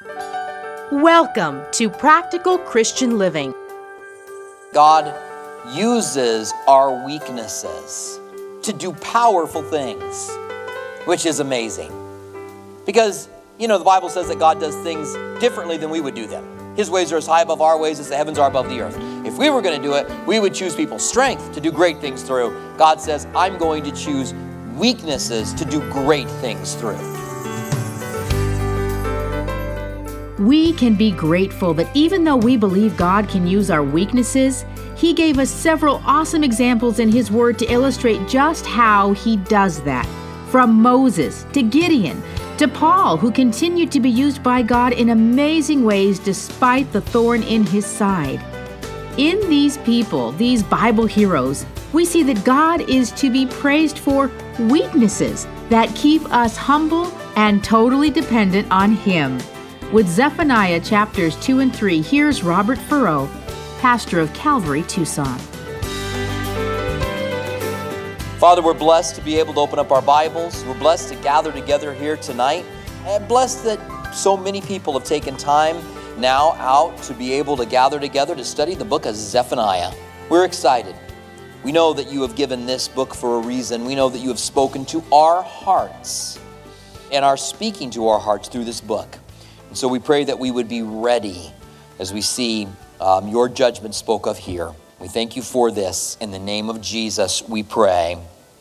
Welcome to Practical Christian Living. God uses our weaknesses to do powerful things, which is amazing. Because, the Bible says that God does things differently than we would do them. His ways are as high above our ways as the heavens are above the earth. If we were going to do it, we would choose people's strength to do great things through. God says, I'm going to choose weaknesses to do great things through. We can be grateful that even though we believe God can use our weaknesses, He gave us several awesome examples in His Word to illustrate just how He does that. From Moses to Gideon to Paul, who continued to be used by God in amazing ways despite the thorn in his side. In these people, these Bible heroes, we see that God is to be praised for weaknesses that keep us humble and totally dependent on Him. With Zephaniah chapters 2 and 3, here's Robert Furrow, pastor of Calvary, Tucson. Father, we're blessed to be able to open up our Bibles. We're blessed to gather together here tonight. And blessed that so many people have taken time now out to be able to gather together to study the book of Zephaniah. We're excited. We know that you have given this book for a reason. We know that you have spoken to our hearts and are speaking to our hearts through this book. And so we pray that we would be ready as we see your judgment spoke of here. We thank you for this. In the name of Jesus, we pray.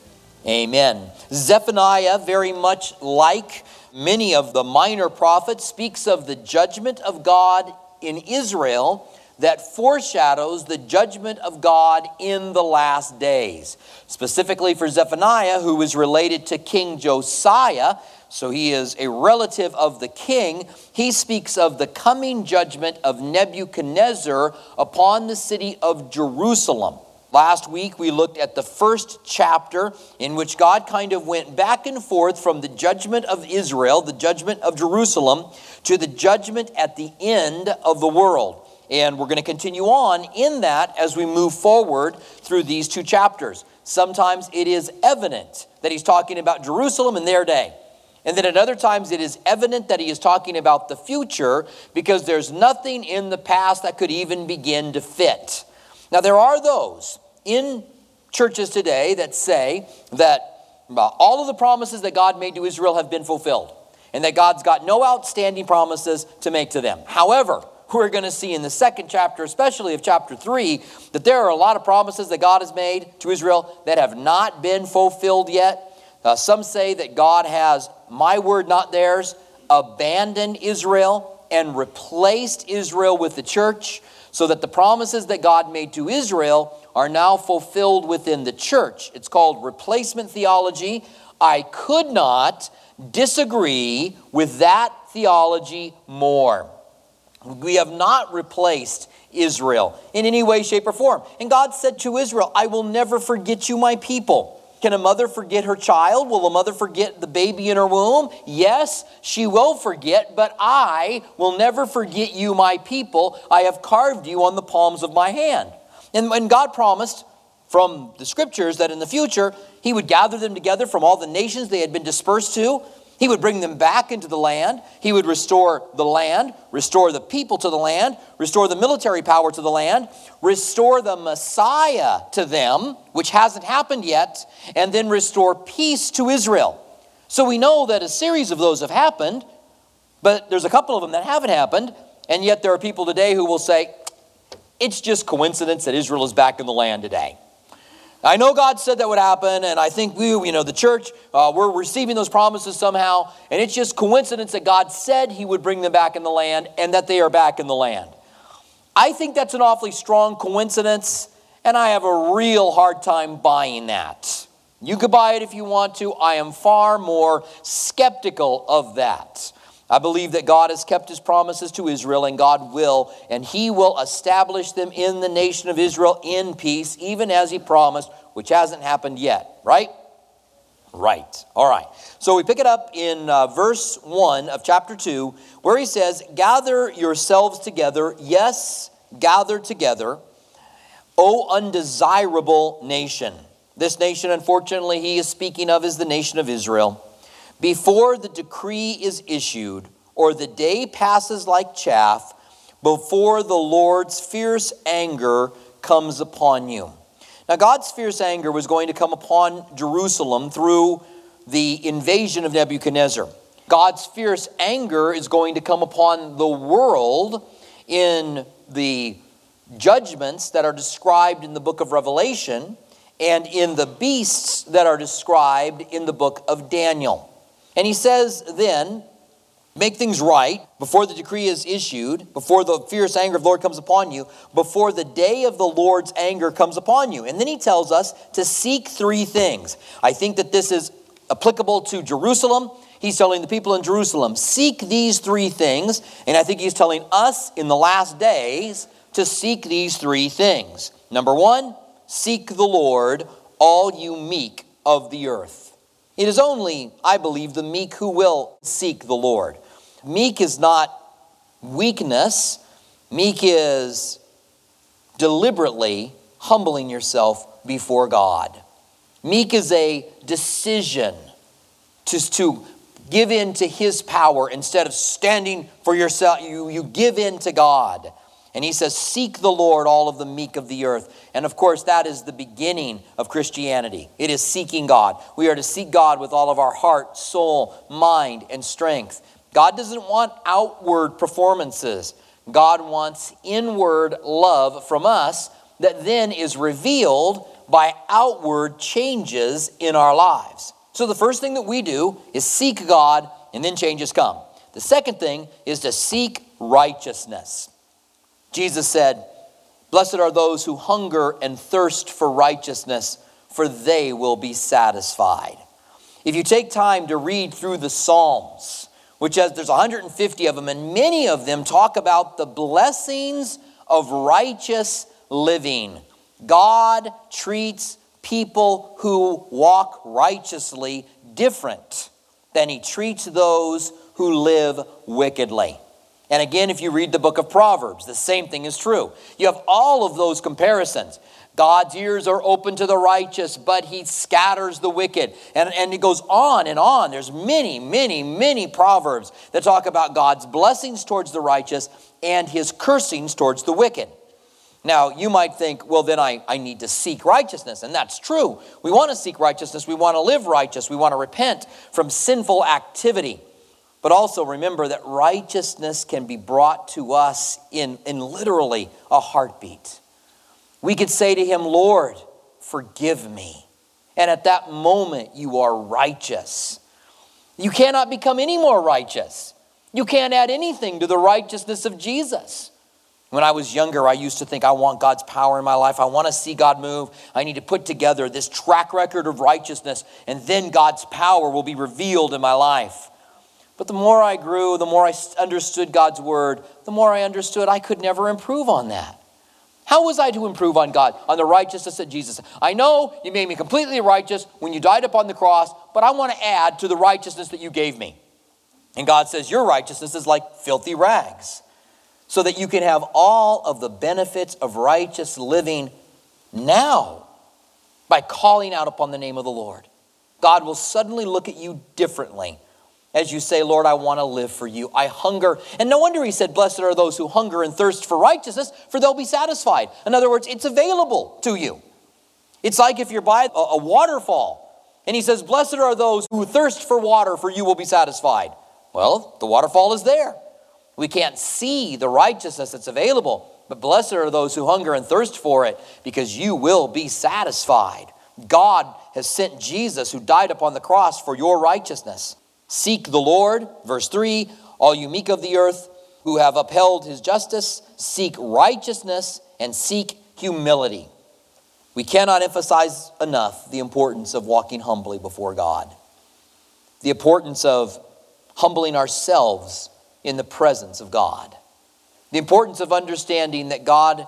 Amen. Zephaniah, very much like many of the minor prophets, speaks of the judgment of God in Israel that foreshadows the judgment of God in the last days. Specifically for Zephaniah, who is related to King Josiah, so he is a relative of the king. He speaks of the coming judgment of Nebuchadnezzar upon the city of Jerusalem. Last week we looked at the first chapter in which God kind of went back and forth from the judgment of Israel, the judgment of Jerusalem, to the judgment at the end of the world. And we're going to continue on in that as we move forward through these two chapters. Sometimes it is evident that he's talking about Jerusalem in their day. And then at other times it is evident that he is talking about the future because there's nothing in the past that could even begin to fit. Now there are those in churches today that say that all of the promises that God made to Israel have been fulfilled and that God's got no outstanding promises to make to them. However, we're going to see in the second chapter, especially of chapter 3, that there are a lot of promises that God has made to Israel that have not been fulfilled yet. Some say that God has, my word not theirs, abandoned Israel and replaced Israel with the church so that the promises that God made to Israel are now fulfilled within the church. It's called replacement theology. I could not disagree with that theology more. We have not replaced Israel in any way, shape, or form. And God said to Israel, I will never forget you, my people. Can a mother forget her child? Will a mother forget the baby in her womb? Yes, she will forget, but I will never forget you, my people. I have carved you on the palms of my hand. And when God promised from the scriptures that in the future, he would gather them together from all the nations they had been dispersed to. He would bring them back into the land. He would restore the land, restore the people to the land, restore the military power to the land, restore the Messiah to them, which hasn't happened yet, and then restore peace to Israel. So we know that a series of those have happened, but there's a couple of them that haven't happened, and yet there are people today who will say, it's just coincidence that Israel is back in the land today. I know God said that would happen, and I think the church, we're receiving those promises somehow, and it's just coincidence that God said he would bring them back in the land and that they are back in the land. I think that's an awfully strong coincidence, and I have a real hard time buying that. You could buy it if you want to. I am far more skeptical of that. I believe that God has kept his promises to Israel, and God will, and he will establish them in the nation of Israel in peace, even as he promised, which hasn't happened yet, right? Right. All right. So we pick it up in verse 1 of chapter 2, where he says, gather yourselves together, yes, gather together, O undesirable nation. This nation, unfortunately, he is speaking of is the nation of Israel. Before the decree is issued, or the day passes like chaff before the Lord's fierce anger comes upon you. Now, God's fierce anger was going to come upon Jerusalem through the invasion of Nebuchadnezzar. God's fierce anger is going to come upon the world in the judgments that are described in the book of Revelation and in the beasts that are described in the book of Daniel. And he says then, make things right before the decree is issued, before the fierce anger of the Lord comes upon you, before the day of the Lord's anger comes upon you. And then he tells us to seek three things. I think that this is applicable to Jerusalem. He's telling the people in Jerusalem, seek these three things. And I think he's telling us in the last days to seek these three things. Number one, seek the Lord, all you meek of the earth. It is only, I believe, the meek who will seek the Lord. Meek is not weakness. Meek is deliberately humbling yourself before God. Meek is a decision to give in to his power instead of standing for yourself. You give in to God. And he says, seek the Lord, all of the meek of the earth. And of course, that is the beginning of Christianity. It is seeking God. We are to seek God with all of our heart, soul, mind, and strength. God doesn't want outward performances. God wants inward love from us that then is revealed by outward changes in our lives. So the first thing that we do is seek God, and then changes come. The second thing is to seek righteousness. Jesus said, blessed are those who hunger and thirst for righteousness, for they will be satisfied. If you take time to read through the Psalms, which there's 150 of them, and many of them talk about the blessings of righteous living. God treats people who walk righteously different than he treats those who live wickedly. And again, if you read the book of Proverbs, the same thing is true. You have all of those comparisons. God's ears are open to the righteous, but he scatters the wicked. And it goes on and on. There's many, many, many Proverbs that talk about God's blessings towards the righteous and his cursings towards the wicked. Now, you might think, well, then I need to seek righteousness. And that's true. We want to seek righteousness. We want to live righteous. We want to repent from sinful activity. But also remember that righteousness can be brought to us in literally a heartbeat. We could say to him, Lord, forgive me. And at that moment, you are righteous. You cannot become any more righteous. You can't add anything to the righteousness of Jesus. When I was younger, I used to think, I want God's power in my life. I want to see God move. I need to put together this track record of righteousness, and then God's power will be revealed in my life. But the more I grew, the more I understood God's word, the more I understood I could never improve on that. How was I to improve on God, on the righteousness of Jesus? I know you made me completely righteous when you died upon the cross, but I want to add to the righteousness that you gave me. And God says, your righteousness is like filthy rags, so that you can have all of the benefits of righteous living now by calling out upon the name of the Lord. God will suddenly look at you differently as you say, Lord, I want to live for you. I hunger. And no wonder he said, blessed are those who hunger and thirst for righteousness, for they'll be satisfied. In other words, it's available to you. It's like if you're by a waterfall, and he says, blessed are those who thirst for water, for you will be satisfied. Well, the waterfall is there. We can't see the righteousness that's available, but blessed are those who hunger and thirst for it, because you will be satisfied. God has sent Jesus, who died upon the cross for your righteousness. Seek the Lord, verse 3, all you meek of the earth who have upheld his justice, seek righteousness and seek humility. We cannot emphasize enough the importance of walking humbly before God. The importance of humbling ourselves in the presence of God. The importance of understanding that God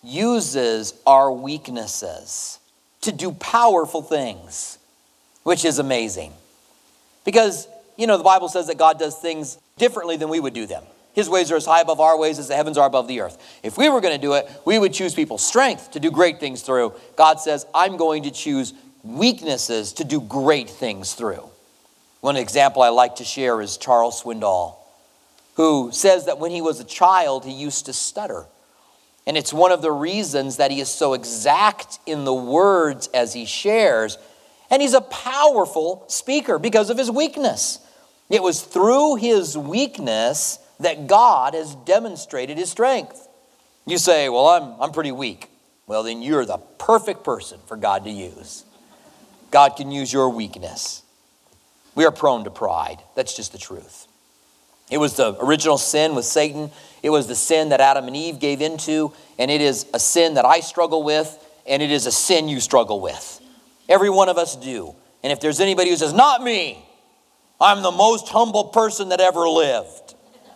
uses our weaknesses to do powerful things, which is amazing. Because the Bible says that God does things differently than we would do them. His ways are as high above our ways as the heavens are above the earth. If we were going to do it, we would choose people's strength to do great things through. God says, I'm going to choose weaknesses to do great things through. One example I like to share is Charles Swindoll. who says that when he was a child, he used to stutter. And it's one of the reasons that he is so exact in the words as he shares. And he's a powerful speaker because of his weakness. It was through his weakness that God has demonstrated his strength. You say, well, I'm pretty weak. Well, then you're the perfect person for God to use. God can use your weakness. We are prone to pride. That's just the truth. It was the original sin with Satan. It was the sin that Adam and Eve gave into, and it is a sin that I struggle with, and it is a sin you struggle with. Every one of us do. And if there's anybody who says, not me, I'm the most humble person that ever lived.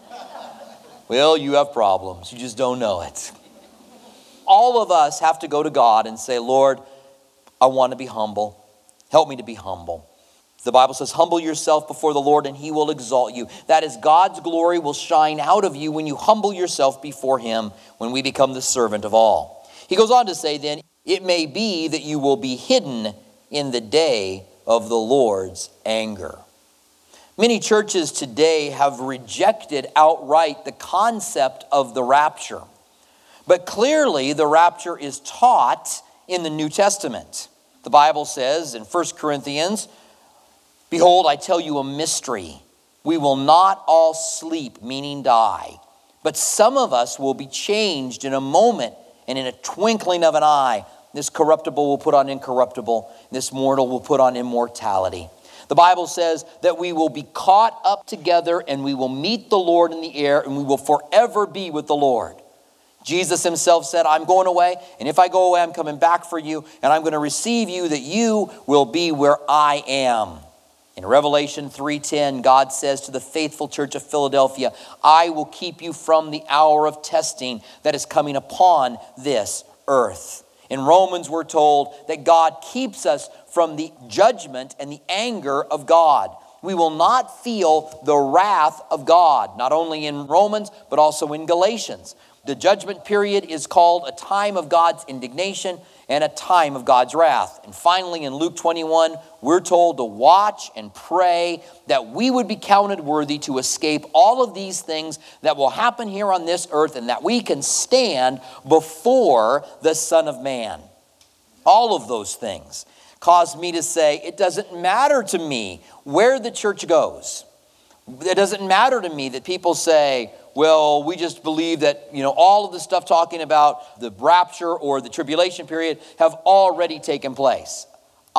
Well, you have problems. You just don't know it. All of us have to go to God and say, Lord, I want to be humble. Help me to be humble. The Bible says, humble yourself before the Lord and he will exalt you. That is, God's glory will shine out of you when you humble yourself before him, when we become the servant of all. He goes on to say then, it may be that you will be hidden in the day of the Lord's anger. Many churches today have rejected outright the concept of the rapture. But clearly the rapture is taught in the New Testament. The Bible says in 1 Corinthians, behold, I tell you a mystery. We will not all sleep, meaning die. But some of us will be changed in a moment and in a twinkling of an eye. This corruptible will put on incorruptible. This mortal will put on immortality. The Bible says that we will be caught up together and we will meet the Lord in the air and we will forever be with the Lord. Jesus himself said, I'm going away, and if I go away, I'm coming back for you, and I'm going to receive you that you will be where I am. In Revelation 3:10, God says to the faithful church of Philadelphia, I will keep you from the hour of testing that is coming upon this earth. In Romans, we're told that God keeps us from the judgment and the anger of God. We will not feel the wrath of God, not only in Romans, but also in Galatians. The judgment period is called a time of God's indignation and a time of God's wrath. And finally, in Luke 21, we're told to watch and pray that we would be counted worthy to escape all of these things that will happen here on this earth and that we can stand before the Son of Man. All of those things cause me to say, it doesn't matter to me where the church goes. It doesn't matter to me that people say, well, we just believe that, all of the stuff talking about the rapture or the tribulation period have already taken place.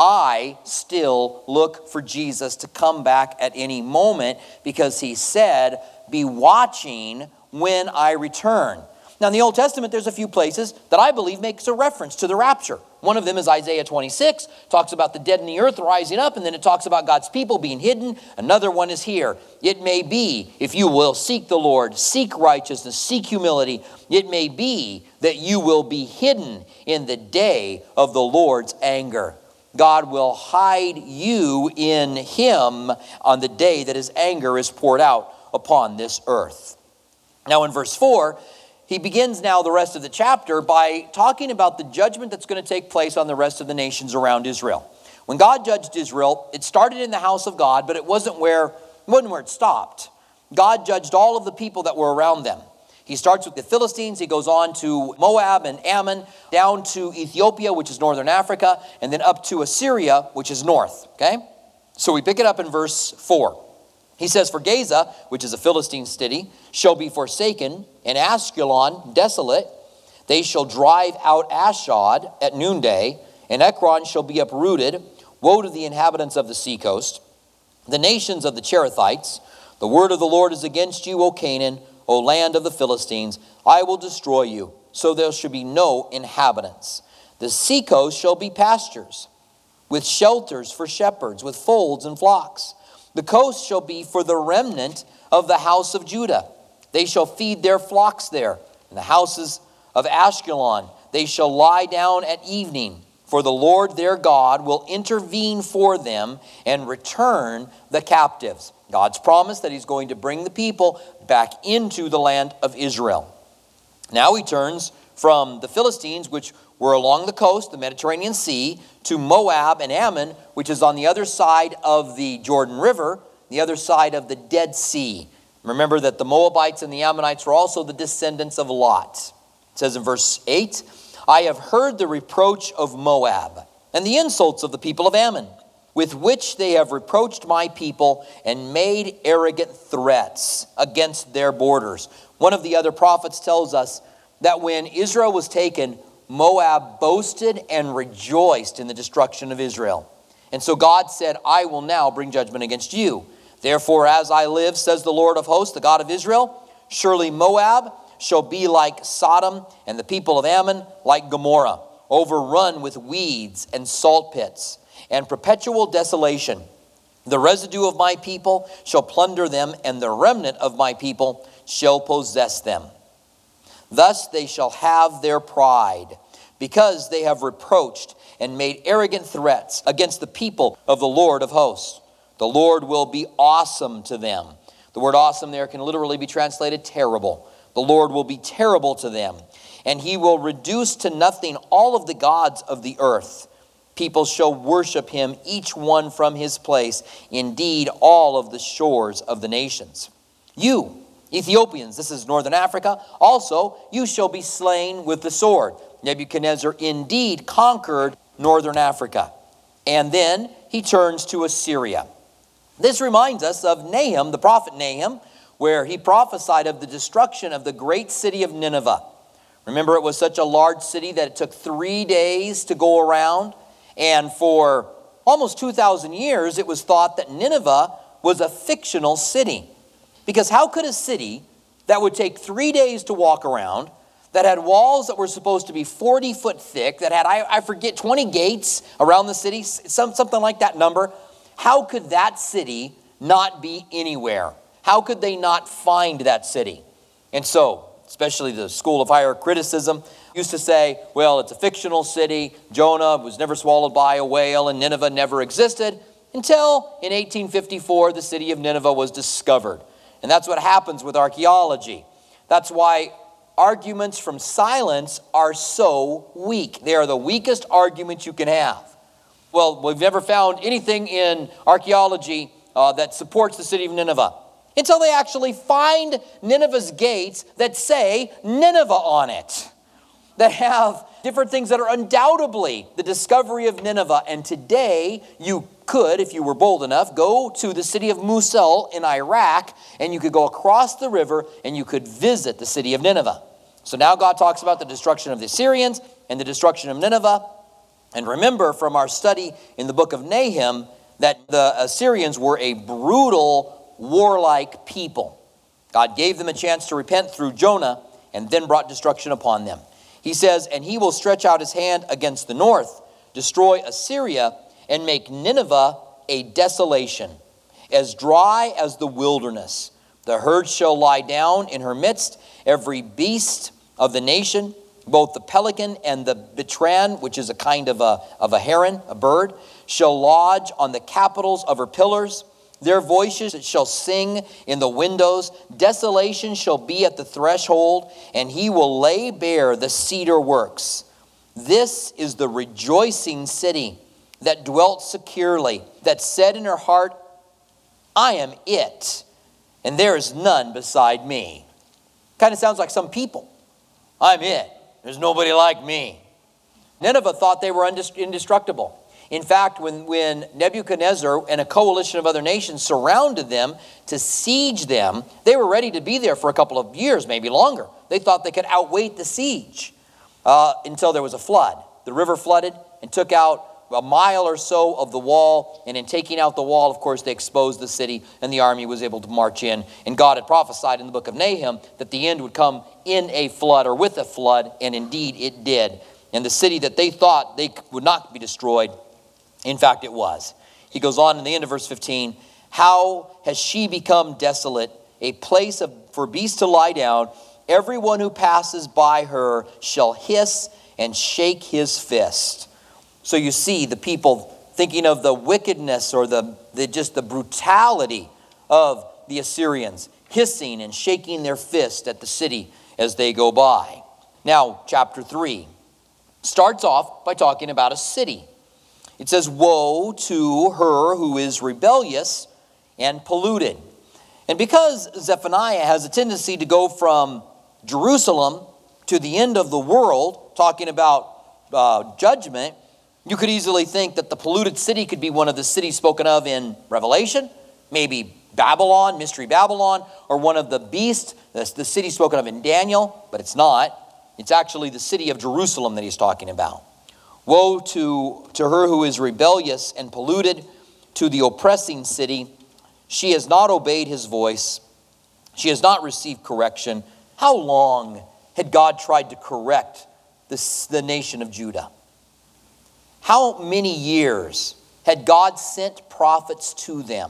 I still look for Jesus to come back at any moment because he said, be watching when I return. Now, in the Old Testament, there's a few places that I believe makes a reference to the rapture. One of them is Isaiah 26, talks about the dead in the earth rising up, and then it talks about God's people being hidden. Another one is here. It may be, if you will seek the Lord, seek righteousness, seek humility, it may be that you will be hidden in the day of the Lord's anger. God will hide you in him on the day that his anger is poured out upon this earth. Now in verse 4, he begins now the rest of the chapter by talking about the judgment that's going to take place on the rest of the nations around Israel. When God judged Israel, it started in the house of God, but it wasn't where it stopped. God judged all of the people that were around them. He starts with the Philistines, he goes on to Moab and Ammon, down to Ethiopia, which is northern Africa, and then up to Assyria, which is north. Okay? So we pick it up in verse 4. He says, for Gaza, which is a Philistine city, shall be forsaken, and Askelon desolate. They shall drive out Ashdod at noonday, and Ekron shall be uprooted. Woe to the inhabitants of the seacoast, the nations of the Cherethites. The word of the Lord is against you, O Canaan, O land of the Philistines. I will destroy you, so there shall be no inhabitants. The seacoast shall be pastures, with shelters for shepherds, with folds and flocks. The coast shall be for the remnant of the house of Judah. They shall feed their flocks there. In the houses of Ashkelon, they shall lie down at evening. For the Lord their God will intervene for them and return the captives. God's promise that he's going to bring the people back into the land of Israel. Now he turns from the Philistines, which were along the coast, the Mediterranean Sea, to Moab and Ammon, which is on the other side of the Jordan River, the other side of the Dead Sea. Remember that the Moabites and the Ammonites were also the descendants of Lot. It says in verse 8, I have heard the reproach of Moab and the insults of the people of Ammon, with which they have reproached my people and made arrogant threats against their borders. One of the other prophets tells us that when Israel was taken, Moab boasted and rejoiced in the destruction of Israel. And so God said, I will now bring judgment against you. Therefore, as I live, says the Lord of hosts, the God of Israel, surely Moab shall be like Sodom, and the people of Ammon like Gomorrah, overrun with weeds and salt pits, and perpetual desolation. The residue of my people shall plunder them, and the remnant of my people shall possess them. Thus they shall have their pride, because they have reproached and made arrogant threats against the people of the Lord of hosts. The Lord will be awesome to them. The word awesome there can literally be translated terrible. The Lord will be terrible to them, and he will reduce to nothing all of the gods of the earth. People shall worship him, each one from his place, indeed all of the shores of the nations. You, Ethiopians, this is northern Africa, also you shall be slain with the sword. Nebuchadnezzar indeed conquered northern Africa. And then he turns to Assyria. This reminds us of Nahum, the prophet Nahum, where he prophesied of the destruction of the great city of Nineveh. Remember, it was such a large city that it took 3 days to go around. And for almost 2,000 years, it was thought that Nineveh was a fictional city. Because how could a city that would take 3 days to walk around, that had walls that were supposed to be 40 foot thick, that had, I forget, 20 gates around the city, something like that number, how could that city not be anywhere? How could they not find that city? And so, especially the School of Higher Criticism used to say, well, it's a fictional city. Jonah was never swallowed by a whale, and Nineveh never existed until in 1854 the city of Nineveh was discovered. And that's what happens with archaeology. That's why arguments from silence are so weak. They are the weakest arguments you can have. Well, we've never found anything in archaeology that supports the city of Nineveh until they actually find Nineveh's gates that say Nineveh on it, that have different things that are undoubtedly the discovery of Nineveh. And today you could, if you were bold enough, go to the city of Mosul in Iraq, and you could go across the river and you could visit the city of Nineveh. So now God talks about the destruction of the Assyrians and the destruction of Nineveh. And remember from our study in the book of Nahum that the Assyrians were a brutal, warlike people. God gave them a chance to repent through Jonah and then brought destruction upon them. He says, and he will stretch out his hand against the north, destroy Assyria, and make Nineveh a desolation, as dry as the wilderness. The herd shall lie down in her midst, every beast of the nation, both the pelican and the bitran, which is a kind of a heron, a bird, shall lodge on the capitals of her pillars. Their voices shall sing in the windows. Desolation shall be at the threshold, and he will lay bare the cedar works. This is the rejoicing city that dwelt securely, that said in her heart, I am it, and there is none beside me. Kind of sounds like some people. I'm it. There's nobody like me. Nineveh thought they were indestructible. In fact, when Nebuchadnezzar and a coalition of other nations surrounded them to siege them, they were ready to be there for a couple of years, maybe longer. They thought they could outwait the siege until there was a flood. The river flooded and took out a mile or so of the wall, and in taking out the wall, of course, they exposed the city, and the army was able to march in. And God had prophesied in the book of Nahum that the end would come in a flood or with a flood, and indeed it did. And the city that they thought they would not be destroyed, in fact, it was. He goes on in the end of verse 15, how has she become desolate, a place for beasts to lie down? Everyone who passes by her shall hiss and shake his fist. So you see the people thinking of the wickedness or the brutality of the Assyrians, hissing and shaking their fist at the city as they go by. Now, chapter 3 starts off by talking about a city. It says, woe to her who is rebellious and polluted. And because Zephaniah has a tendency to go from Jerusalem to the end of the world, talking about judgment, you could easily think that the polluted city could be one of the cities spoken of in Revelation, maybe Babylon, Mystery Babylon, or one of the beasts, the city spoken of in Daniel, but it's not. It's actually the city of Jerusalem that he's talking about. Woe to her who is rebellious and polluted, to the oppressing city. She has not obeyed his voice. She has not received correction. How long had God tried to correct the nation of Judah? How many years had God sent prophets to them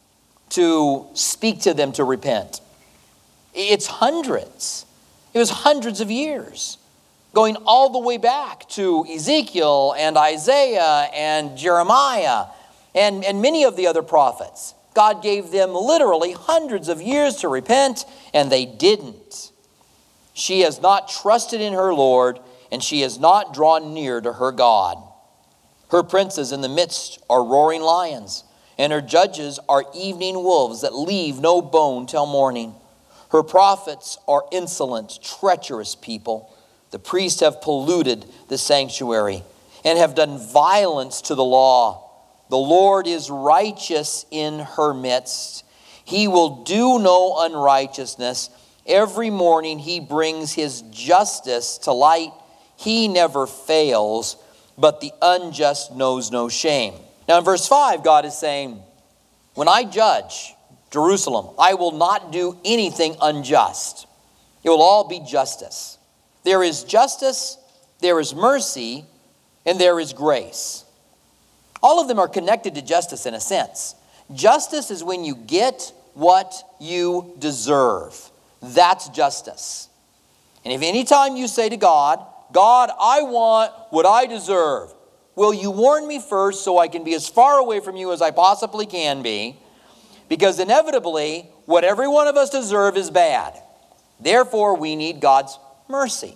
to speak to them to repent? It's hundreds. It was hundreds of years, going all the way back to Ezekiel and Isaiah and Jeremiah and many of the other prophets. God gave them literally hundreds of years to repent, and they didn't. She has not trusted in her Lord, and she has not drawn near to her God. Her princes in the midst are roaring lions, and her judges are evening wolves that leave no bone till morning. Her prophets are insolent, treacherous people. The priests have polluted the sanctuary and have done violence to the law. The Lord is righteous in her midst. He will do no unrighteousness. Every morning he brings his justice to light. He never fails, but the unjust knows no shame. Now in verse 5, God is saying, when I judge Jerusalem, I will not do anything unjust. It will all be justice. There is justice, there is mercy, and there is grace. All of them are connected to justice in a sense. Justice is when you get what you deserve. That's justice. And if any time you say to God, God, I want what I deserve, will you warn me first so I can be as far away from you as I possibly can be? Because inevitably, what every one of us deserve is bad. Therefore, we need God's mercy.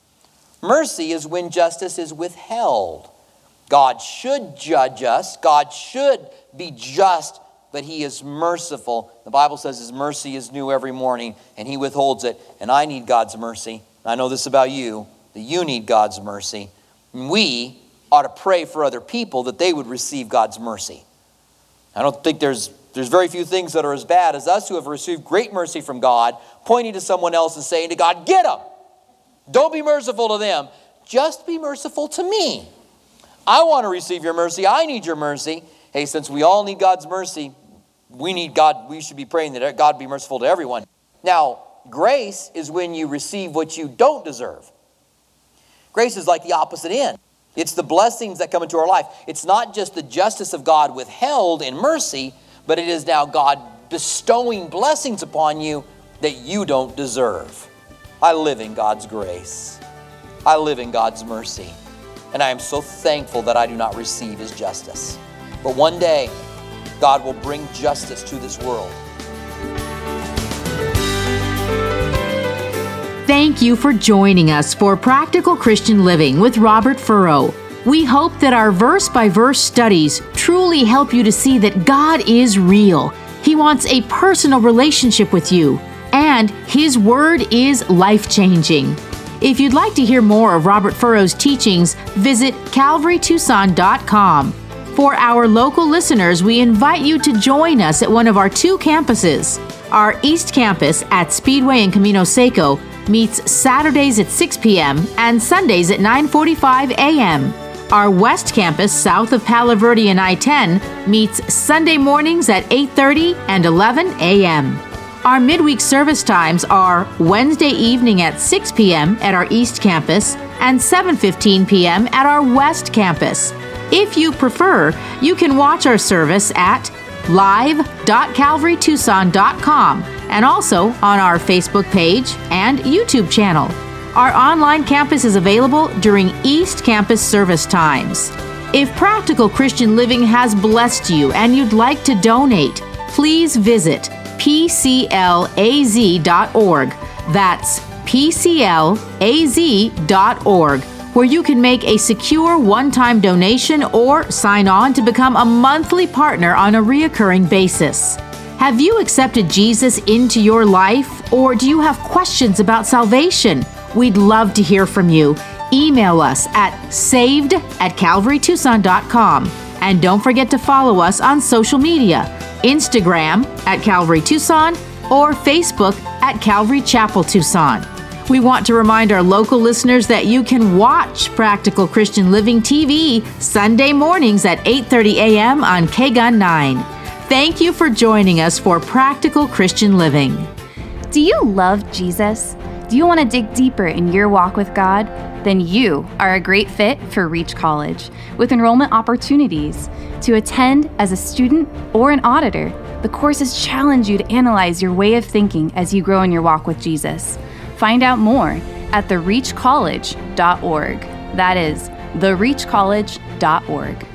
Mercy is when justice is withheld. God should judge us. God should be just, but he is merciful. The Bible says his mercy is new every morning, and he withholds it. And I need God's mercy. I know this about you, that you need God's mercy. And we ought to pray for other people that they would receive God's mercy. I don't think there's very few things that are as bad as us who have received great mercy from God, pointing to someone else and saying to God, get them. Don't be merciful to them. Just be merciful to me. I want to receive your mercy. I need your mercy. Hey, since we all need God's mercy, we need God. We should be praying that God be merciful to everyone. Now, grace is when you receive what you don't deserve. Grace is like the opposite end. It's the blessings that come into our life. It's not just the justice of God withheld in mercy, but it is now God bestowing blessings upon you that you don't deserve. I live in God's grace. I live in God's mercy. And I am so thankful that I do not receive his justice. But one day, God will bring justice to this world. Thank you for joining us for Practical Christian Living with Robert Furrow. We hope that our verse-by-verse studies truly help you to see that God is real. He wants a personal relationship with you, and his word is life-changing. If you'd like to hear more of Robert Furrow's teachings, visit CalvaryTucson.com. For our local listeners, we invite you to join us at one of our two campuses. Our East Campus at Speedway in Camino Seco meets Saturdays at 6 p.m. and Sundays at 9:45 a.m. Our West Campus, south of Palo Verde and I-10, meets Sunday mornings at 8:30 and 11 a.m. Our midweek service times are Wednesday evening at 6 p.m. at our East Campus and 7:15 p.m. at our West Campus. If you prefer, you can watch our service at live.calvarytucson.com and also on our Facebook page and YouTube channel. Our online campus is available during East Campus service times. If Practical Christian Living has blessed you and you'd like to donate, please visit PCLAZ.org. That's PCLAZ.org, where you can make a secure one-time donation or sign on to become a monthly partner on a reoccurring basis. Have you accepted Jesus into your life, or do you have questions about salvation? We'd love to hear from you. Email us at saved@calvarytucson.com. And don't forget to follow us on social media, Instagram at Calvary Tucson or Facebook at Calvary Chapel Tucson. We want to remind our local listeners that you can watch Practical Christian Living TV Sunday mornings at 8:30 a.m. on KGUN 9. Thank you for joining us for Practical Christian Living. Do you love Jesus? Do you want to dig deeper in your walk with God? Then you are a great fit for Reach College, with enrollment opportunities. To attend as a student or an auditor, the courses challenge you to analyze your way of thinking as you grow in your walk with Jesus. Find out more at thereachcollege.org. That is, thereachcollege.org.